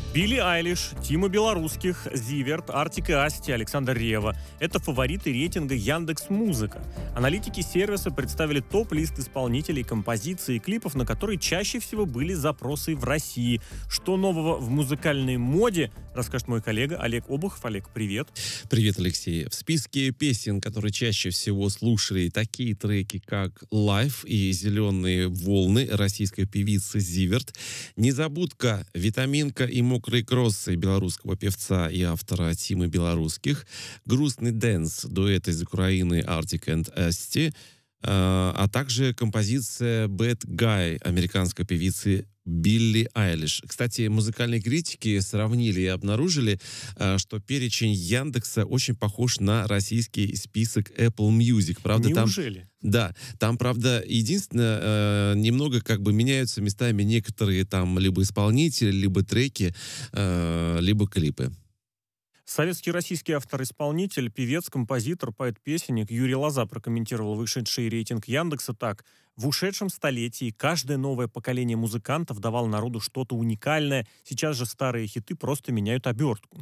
Билли Айлиш, Тима Белорусских, Зиверт, Артик и Асти, Александр Ревва. Это фавориты рейтинга Яндекс.Музыка. Аналитики сервиса представили топ-лист исполнителей, композиций и клипов, на которые чаще всего были запросы в России. Что нового в музыкальной моде, расскажет мой коллега Олег Обухов. Олег, привет. Привет, Алексей. В списке песен, которые чаще всего слушали, такие треки, как «Life» и «Зеленые волны» российской певицы Зиверт, «Незабудка», «Витаминка» и «Мокрые кроссы» белорусского певца и автора Тимы Белорусских, «Грустный дэнс» дуэта из Украины Артик и Асти, а также композиция «Bad Guy» американской певицы Билли Айлиш. Кстати, музыкальные критики сравнили и обнаружили, что перечень Яндекса очень похож на российский список Apple Music. Правда, Неужели? Там, правда, единственное, немного как бы меняются местами некоторые там либо исполнители, либо треки, либо клипы. Советский российский автор-исполнитель, певец, композитор, поэт-песенник Юрий Лоза прокомментировал вышедший рейтинг Яндекса так. В ушедшем столетии каждое новое поколение музыкантов давало народу что-то уникальное. Сейчас же старые хиты просто меняют обертку.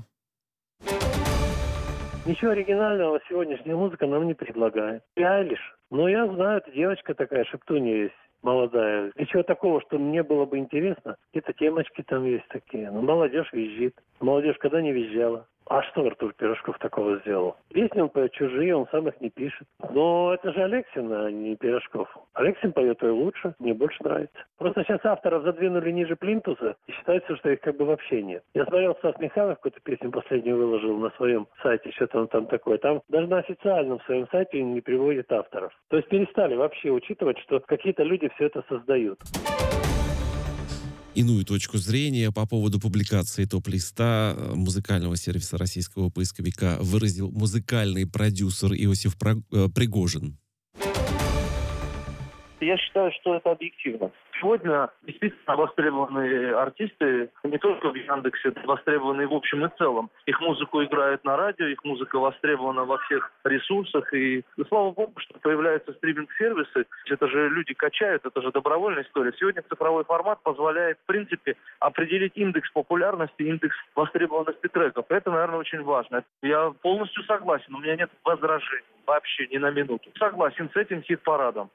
Ничего оригинального сегодняшняя музыка нам не предлагает. И Айлиш. Но я знаю, это девочка такая, шептунья есть. Молодая. Ничего такого, что мне было бы интересно. Какие-то темочки там есть такие. Но молодежь визжит. Молодежь когда не визжала? А что Артур Пирожков такого сделал? Песни он поет чужие, он сам их не пишет. Но это же Алексин, а не Пирожков. Алексин поет и лучше, мне больше нравится. Просто сейчас авторов задвинули ниже плинтуса, и считается, что их как бы вообще нет. Я смотрел, Стас Михайлов какую-то песню последнюю выложил на своем сайте, что-то он там такое. Там даже на официальном своем сайте не приводит авторов. То есть перестали вообще учитывать, что какие-то люди все это создают. Иную точку зрения по поводу публикации топ-листа музыкального сервиса российского поисковика выразил музыкальный продюсер Иосиф Пригожин. Я считаю, что это объективно. Сегодня действительно востребованные артисты не только в Яндексе, востребованы в общем и целом. Их музыку играют на радио, их музыка востребована во всех ресурсах. И слава богу, что появляются стриминг-сервисы. Это же люди качают, это же добровольная история. Сегодня цифровой формат позволяет, в принципе, определить индекс популярности, индекс востребованности треков. Это, наверное, очень важно. Я полностью согласен, у меня нет возражений вообще ни на минуту. Согласен с этим хит-парадом.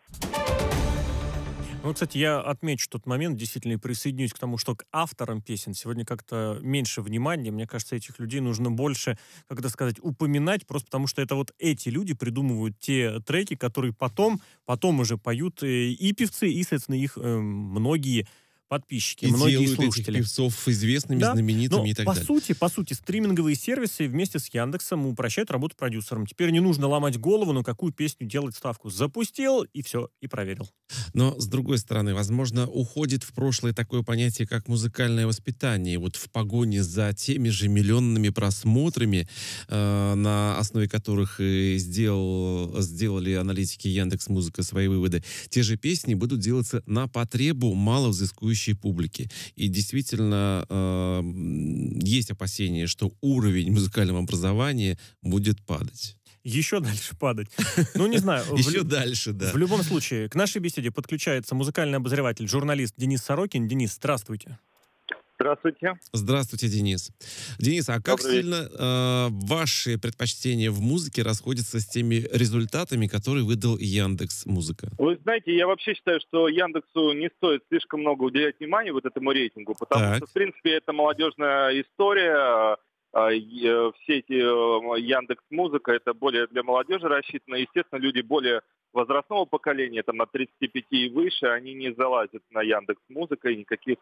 Ну, кстати, я отмечу тот момент, действительно, и присоединюсь к тому, что к авторам песен сегодня как-то меньше внимания. Мне кажется, этих людей нужно больше, как это сказать, упоминать, просто потому что это вот эти люди придумывают те треки, которые потом уже поют и певцы, и, соответственно, их многие подписчики, и многие делают слушатели. Этих певцов известными, Да? знаменитыми Но и так далее. по сути, стриминговые сервисы вместе с Яндексом упрощают работу продюсерам. Теперь не нужно ломать голову, на какую песню делать ставку. Запустил, и все, и проверил. Но, с другой стороны, возможно, уходит в прошлое такое понятие, как музыкальное воспитание. Вот в погоне за теми же миллионными просмотрами, на основе которых и сделали аналитики Яндекс.Музыка свои выводы, те же песни будут делаться на потребу маловзыскующей публики. И действительно, есть опасения, что уровень музыкального образования будет падать. Еще дальше падать. Ну, не знаю. Еще дальше, да. В любом случае, к нашей беседе подключается музыкальный обозреватель, журналист Денис Сорокин. Денис, здравствуйте. Здравствуйте. Здравствуйте, Денис. Денис, а как сильно ваши предпочтения в музыке расходятся с теми результатами, которые выдал Яндекс.Музыка? Вы знаете, я вообще считаю, что Яндексу не стоит слишком много уделять внимания вот этому рейтингу, потому что, в принципе, это молодежная история. Все эти Яндекс.Музыка, это более для молодежи рассчитано. Естественно, люди более возрастного поколения, там, от 35 и выше, они не залазят на Яндекс.Музыка и никаких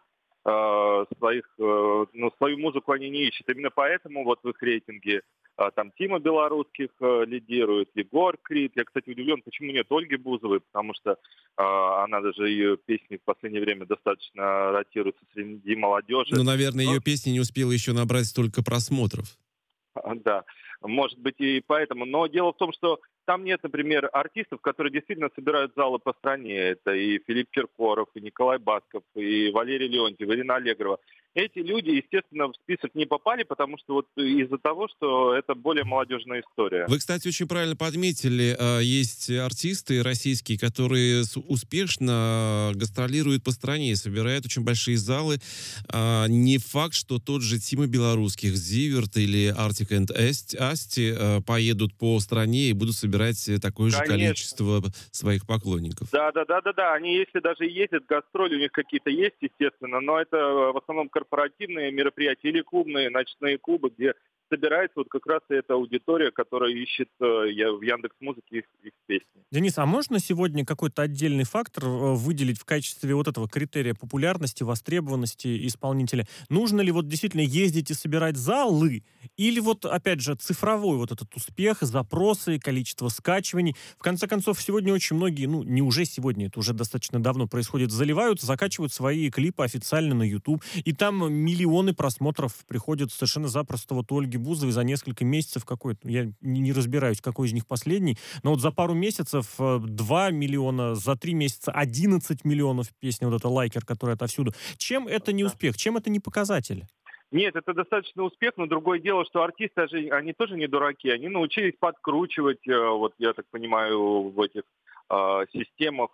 свою музыку они не ищут. Именно поэтому вот в их рейтинге там Тима Белорусских лидирует, Егор Крид. Я, кстати, удивлен, почему нет Ольги Бузовой, потому что она даже, ее песни в последнее время достаточно ротируются среди молодежи. Ну, наверное, ее песни не успела еще набрать столько просмотров. Да, может быть и поэтому. Но дело в том, что там нет, например, артистов, которые действительно собирают залы по стране. Это и Филипп Киркоров, и Николай Басков, и Валерий Леонтьев, и Ирина Аллегрова. Эти люди, естественно, в список не попали, потому что вот из-за того, что это более молодежная история. Вы, кстати, очень правильно подметили, есть артисты российские, которые успешно гастролируют по стране, собирают очень большие залы. Не факт, что тот же Тима Белорусских, Зиверт или Arctic and Asti поедут по стране и будут собирать такое же количество своих поклонников. Да. Они, если даже ездят, гастроли у них какие-то есть, естественно, но это в основном корпоративные мероприятия или клубные, ночные клубы, где собирается вот как раз эта аудитория, которая ищет в Яндекс.Музыке их песни. Денис, а можно сегодня какой-то отдельный фактор выделить в качестве вот этого критерия популярности, востребованности исполнителя? Нужно ли вот действительно ездить и собирать залы? Или вот, опять же, цифровой вот этот успех, запросы, количество скачиваний? В конце концов, сегодня очень многие, ну, не уже сегодня, это уже достаточно давно происходит, заливают, закачивают свои клипы официально на YouTube, и там миллионы просмотров приходят совершенно запросто вот у Ольги Бузовой за несколько месяцев какой-то, я не разбираюсь, какой из них последний, но вот за пару месяцев 2 миллиона, за 3 месяца 11 миллионов песни, вот это «Лайкер», который отовсюду. Чем это не успех? Чем это не показатель? Нет, это достаточно успех, но другое дело, что артисты, они тоже не дураки, они научились подкручивать, вот я так понимаю, в этих системах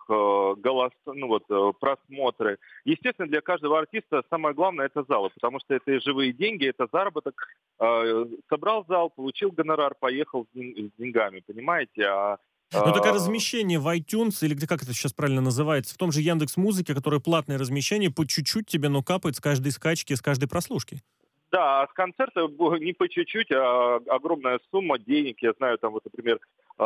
просмотры. Естественно, для каждого артиста самое главное — это залы, потому что это и живые деньги, это заработок. Собрал зал, получил гонорар, поехал с деньгами, понимаете? Ну, такое размещение в iTunes, или как это сейчас правильно называется, в том же Яндекс.Музыке, которое платное размещение, по чуть-чуть тебе, но капает с каждой скачки, с каждой прослушки. Да, а с концерта не по чуть-чуть, а огромная сумма денег. Я знаю, там вот, например,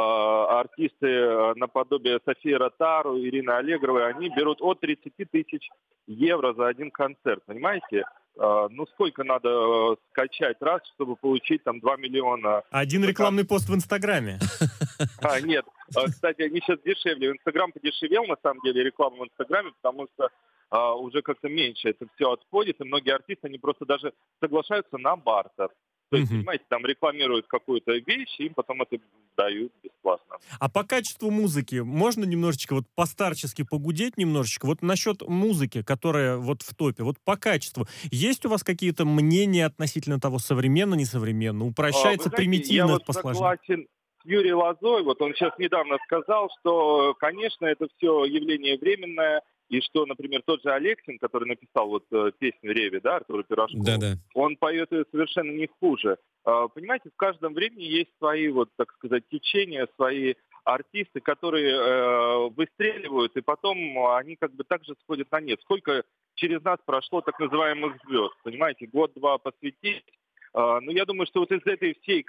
артисты наподобие Софии Ротару, Ирины Аллегровой, они берут от 30 тысяч евро за один концерт, понимаете? Ну, сколько надо скачать раз, чтобы получить там 2 миллиона? Один рекламный пост в Инстаграме. Нет. Кстати, они сейчас дешевле. Инстаграм подешевел, на самом деле, реклама в Инстаграме, потому что уже как-то меньше это все отходит, и многие артисты, они просто даже соглашаются на бартер. То есть, понимаете, там рекламируют какую-то вещь, и им потом это дают бесплатно. А по качеству музыки можно немножечко вот постарчески погудеть немножечко? Вот насчет музыки, которая вот в топе, вот по качеству. Есть у вас какие-то мнения относительно того, современно, несовременно? Упрощается, вы знаете, примитивно, я вот посложнее? согласен с Юрием Лозой. Вот он сейчас недавно сказал, что, конечно, это все явление временное, и что, например, тот же Алексин, который написал вот песню «Реве», да, Артура Пирожкова, Да-да. он поет ее совершенно не хуже. Понимаете, в каждом времени есть свои, вот, так сказать, течения, свои артисты, которые выстреливают, и потом они как бы также сходят на нет. Сколько через нас прошло так называемых звезд, понимаете, год-два посвятить. Ну, я думаю, что вот из этой всей,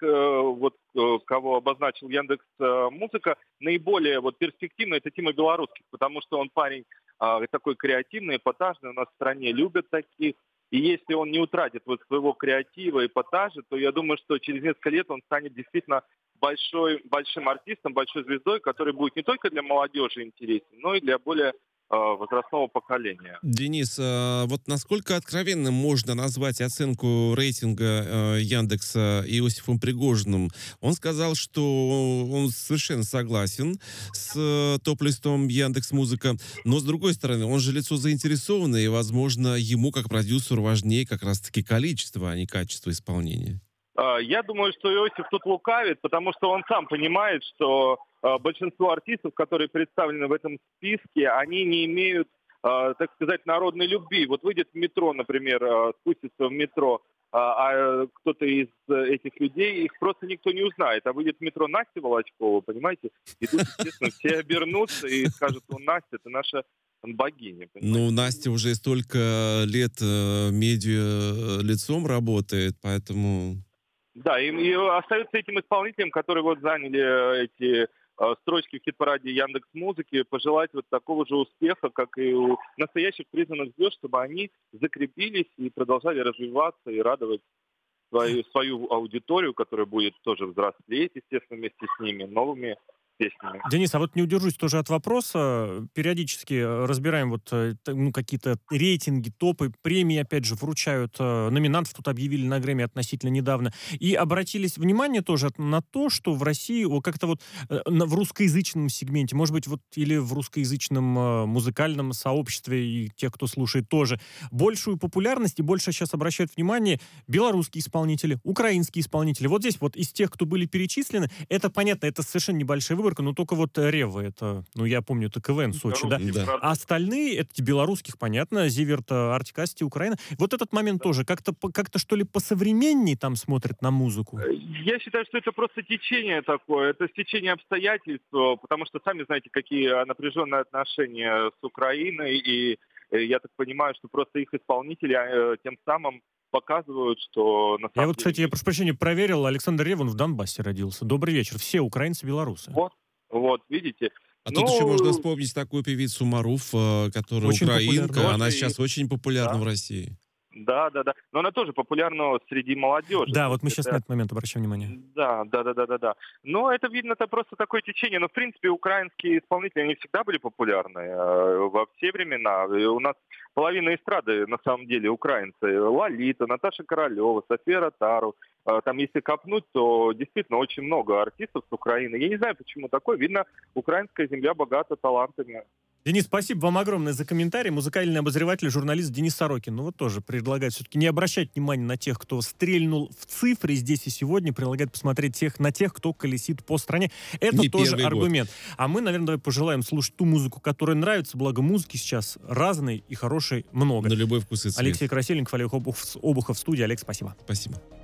кого обозначил Яндекс.Музыка, наиболее вот перспективный — это Тима Белорусских, потому что он парень такой креативный, эпатажный, у нас в стране любят таких. И если он не утратит вот своего креатива, эпатажа, то я думаю, что через несколько лет он станет действительно большим артистом, большой звездой, который будет не только для молодежи интересен, но и для более возрастного поколения. Денис, вот насколько откровенным можно назвать оценку рейтинга Яндекса Иосифом Пригожиным? Он сказал, что он совершенно согласен с топ-листом Яндекс.Музыка, но, с другой стороны, он же лицо заинтересованное, и, возможно, ему, как продюсеру, важнее как раз-таки количество, а не качество исполнения. Я думаю, что Иосиф тут лукавит, потому что он сам понимает, что большинство артистов, которые представлены в этом списке, они не имеют, так сказать, народной любви. Вот выйдет в метро, например, спустится в метро, а кто-то из этих людей, их просто никто не узнает. А выйдет в метро Настя Волочкова, понимаете? И тут, естественно, все обернутся и скажут: ну, Настя, это наша богиня. Понимаете? Ну, Настя уже столько лет медиа лицом работает, поэтому... Да, и остается этим исполнителям, которые вот заняли эти строчки в хит-параде Яндекс.Музыки, пожелать вот такого же успеха, как и у настоящих признанных звезд, чтобы они закрепились и продолжали развиваться и радовать свою аудиторию, которая будет тоже взрослеть, естественно, вместе с ними, новыми песнями. Денис, а вот не удержусь тоже от вопроса. Периодически разбираем какие-то рейтинги, топы, премии, опять же, вручают. Номинантов тут объявили на Грэмми относительно недавно. И обратились внимание тоже на то, что в России как-то в русскоязычном сегменте, может быть, или в русскоязычном музыкальном сообществе и тех, кто слушает тоже, большую популярность и больше сейчас обращают внимание белорусские исполнители, украинские исполнители. Вот здесь из тех, кто были перечислены, это понятно, это совершенно небольшая выборка, но только Рева, это, я помню, это КВН Сочи, да? А остальные, это белорусских, понятно, Зиверт, Артик Асти, Украина. Вот этот момент тоже как-то что ли посовременнее там смотрят на музыку? Я считаю, что это просто течение такое, это стечение обстоятельств, потому что сами знаете, какие напряженные отношения с Украиной, и я так понимаю, что просто их исполнители тем самым показывают, что на самом деле... Кстати, я прошу прощения, проверил, Александр Ревва в Донбассе родился. Добрый вечер. Все украинцы-белорусы. Вот, видите. Тут еще можно вспомнить такую певицу Маруф, которая очень украинка. популярна. Она сейчас очень популярна в России. Да. Но она тоже популярна среди молодежи. Да, мы сейчас на этот момент обращаем внимание. Да. Но это, видно, это просто такое течение. Но, в принципе, украинские исполнители, они всегда были популярны во все времена. И у нас половина эстрады, на самом деле, украинцы. Лолита, Наташа Королева, София Ротару. Там, если копнуть, то действительно очень много артистов с Украины. Я не знаю, почему такое. Видно, украинская земля богата талантами. Денис, спасибо вам огромное за комментарий. Музыкальный обозреватель, журналист Денис Сорокин. Тоже предлагает все-таки не обращать внимания на тех, кто стрельнул в цифры здесь и сегодня. Предлагает посмотреть на тех, кто колесит по стране. Это не тоже аргумент. А мы, наверное, давай пожелаем слушать ту музыку, которая нравится. Благо музыки сейчас разной и хорошей много. На любой вкус и цвет. Алексей Красильников, Олег Обухов в студии. Олег, спасибо. Спасибо.